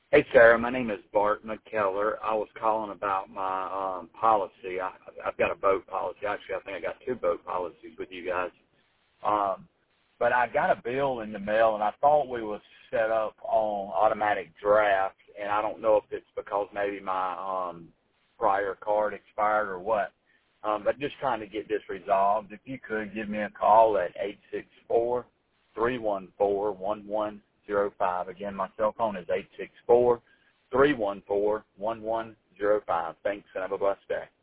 Hey, Sarah. My name is Bart McKellar. I was calling about my policy. I've got a boat policy. Actually, I think I got two boat policies with you guys. But I got a bill in the mail, and I thought we was set up on automatic draft, and I don't know if it's because maybe my prior card expired or what. But just trying to get this resolved. If you could give me a call at 864-314-1105. Again, my cell phone is 864-314-1105. Thanks, and have a blessed day.